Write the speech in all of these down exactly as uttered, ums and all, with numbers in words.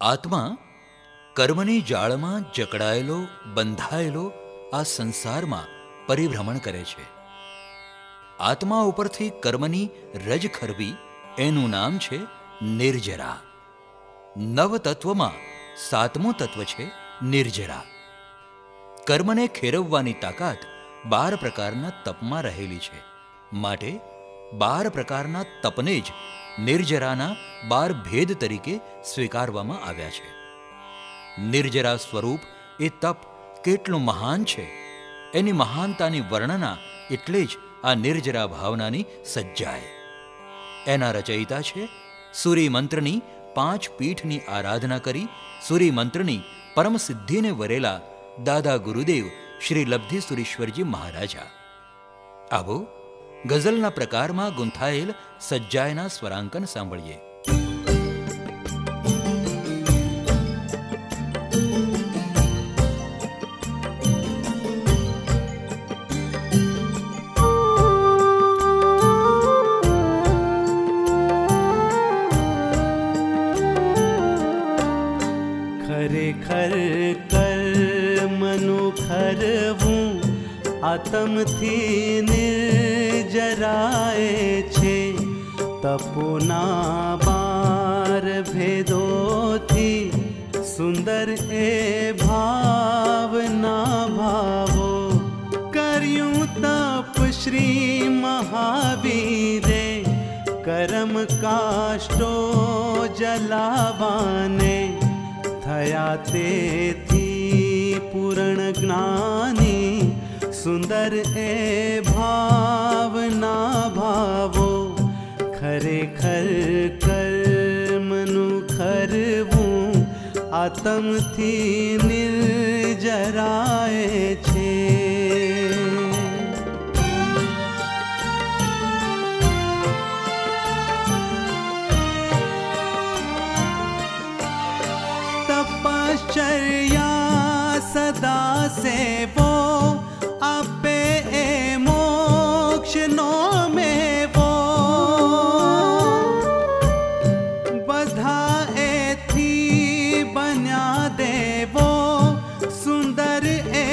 આત્મા કર્મની જાળમાં જકડાયેલો બંધાયેલો આ સંસારમાં પરિભ્રમણ કરે છે. આત્મા ઉપરથી કર્મની રજ ખરવી એનું નામ છે નિર્જરા. નવ તત્વમાં સાતમું તત્વ છે નિર્જરા. કર્મને ખેરવવાની તાકાત બાર પ્રકારના તપમાં રહેલી છે. માટે બાર પ્રકારના તપને જ નિર્જરાના બાર ભેદ તરીકે સ્વીકારવામાં આવ્યા છે. નિર્જરા સ્વરૂપ એ તપ કેટલું મહાન છે એની મહાનતાની વર્ણના એટલે જ આ નિર્જરા ભાવનાની સજ્જાએ. એના રચયિતા છે સૂરી મંત્રની પાંચ પીઠની આરાધના કરી સૂરી મંત્રની પરમ સિદ્ધિને વરેલા દાદા ગુરુદેવ શ્રી લબ્ધિ સુરીશ્વરજી મહારાજા. આવો ગઝલના પ્રકારમાં ગુંથાયેલ સજ્જાયના સ્વરાંકન સાંભળીએ. ખરેખર કર્મનું ખરવું આતમથી નિર્જરાય છે. તપોના બાર ભેદોથી સુંદર એ ભાવના ભાવો. કર્યું તપ શ્રી મહાવીરે કરમ કાષ્ટો જલાવાને. થયા તેથી પૂર્ણ જ્ઞાની સુંદર એ ભાવના ભાવો. ખરેખર કર્મનું ખરવું આતમથી નિર્જરાય છે. तपश्चर्या सदा सेवो आपे ए मोक्ष नो मेवो. બધા એથી બન્યા દેવો સુંદર એ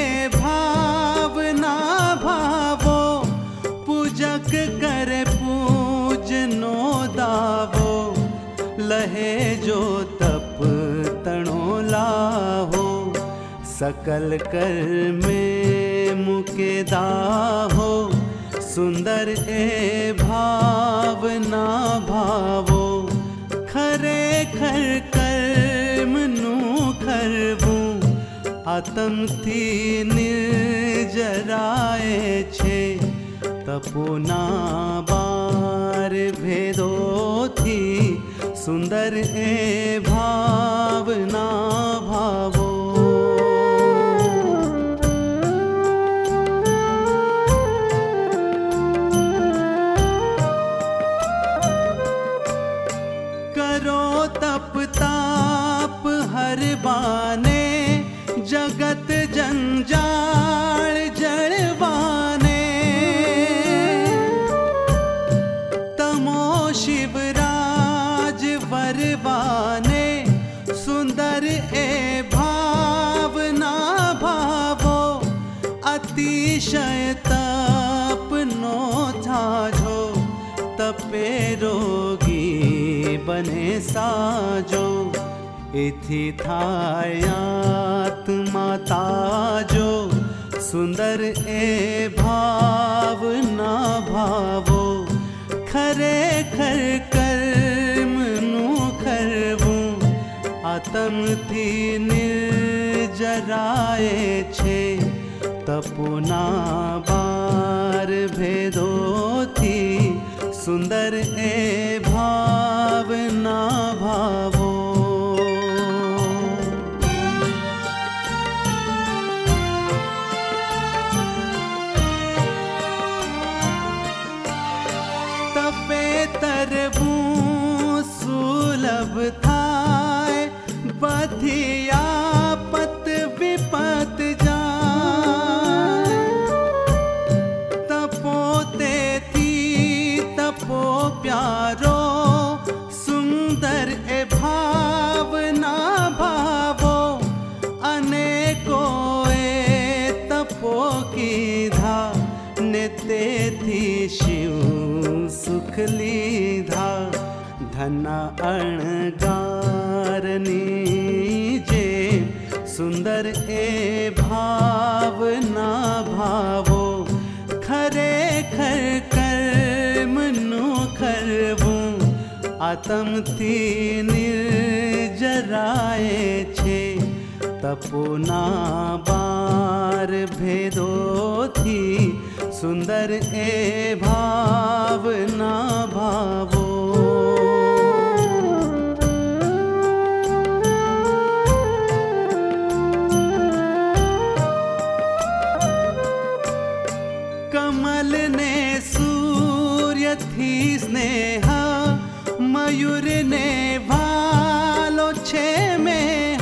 ભાવના ભાવો. પૂજક કરે પૂજનો દાવો લહે જો તપ તણો લાહો. सकल कर्मे मुके दाहो सुंदर ए भावना भावो. खरेखर कर्मનું ખરવું આતમથી નિર્જરાય છે. તપોના બાર ભેદોથી સુંદર એ ભાવના ભાવો. કરો તપ તાપ હરવાને જગત જંજાળ જળવાને. તમો શિવરાજ વરવાને સુંદર એ ભાવના ભાવો. અતિશય તપનો થાજો તપે રોગી બને સાજો. એથી થાયાત્મા તાજો સુંદર એ ભાવના ભાવો. ખરેખર કર્મનું ખરવું આતમથી નિર્જરાય છે. તપોના બાર ભેદોથી સુંદર એ ભાવના ભાવો. તપે તરવું સુલભ થાય બધી આપત વિપત જાય. તપો તેથી તપો પ્યારો સુંદર એ ભાવના न अणगारनी जे सुंदर ए भावना भावो खरे खर कर्म नु खरवूं आत्मथी निर्जराए छे तपोना बार भेदो थी सुंदर ए भावना भावो कमल ने सूर्य थी स्नेह मयूर ने भालो छे में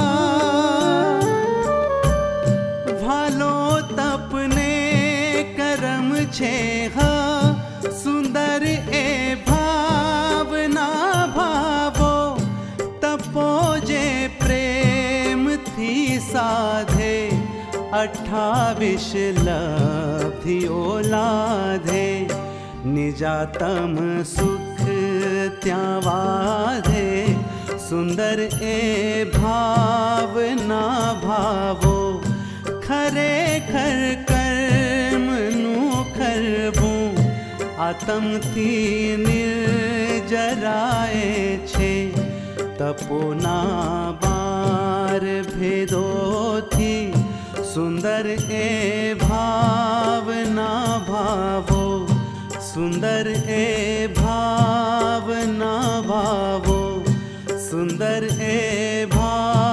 भालो तपने करम छे सुंदर ए भावना भावो तपो जे प्रेम थी साधे अठावीस लब्धि ओलाधे निजातम सुख त्या वाधे सुंदर ए भावना भावो खरे खर कर्म नु खरवूं आत्मथी निर्जराए छे तपोना बार भेदो थी सुंदर ए भावना भावो सुंदर ए भावना भावो सुंदर ए भाव